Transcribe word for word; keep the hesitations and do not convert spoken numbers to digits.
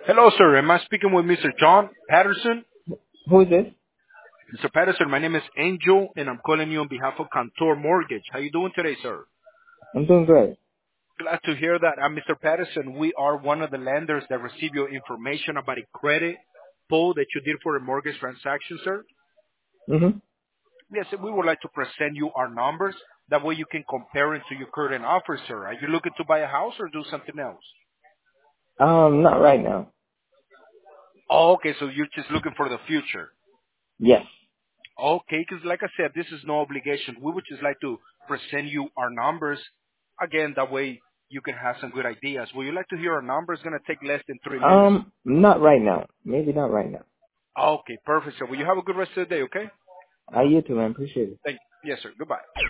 Hello, sir. Am I speaking with Mister John Patterson? Who is this? Mister Patterson, my name is Angel, and I'm calling you on behalf of Cantor Mortgage. How you doing today, sir? I'm doing great. Glad to hear that. I'm Mister Patterson. We are one of the lenders that receive your information about a credit pull that you did for a mortgage transaction, sir. Mm-hmm. Yes, we would like to present you our numbers. That way you can compare it to your current offer, sir. Are you looking to buy a house or do something else? Um, not right now. Oh, okay, so you're just looking for the future. Yes. Okay, because like I said, this is no obligation. We would just like to present you our numbers. Again, that way you can have some good ideas. Would you like to hear our numbers? It's going to take less than three minutes. Um, not right now. Maybe not right now. Okay, perfect, sir. Will you have a good rest of the day, okay? I you too, man. Appreciate it. Thank you. Yes, sir. Goodbye.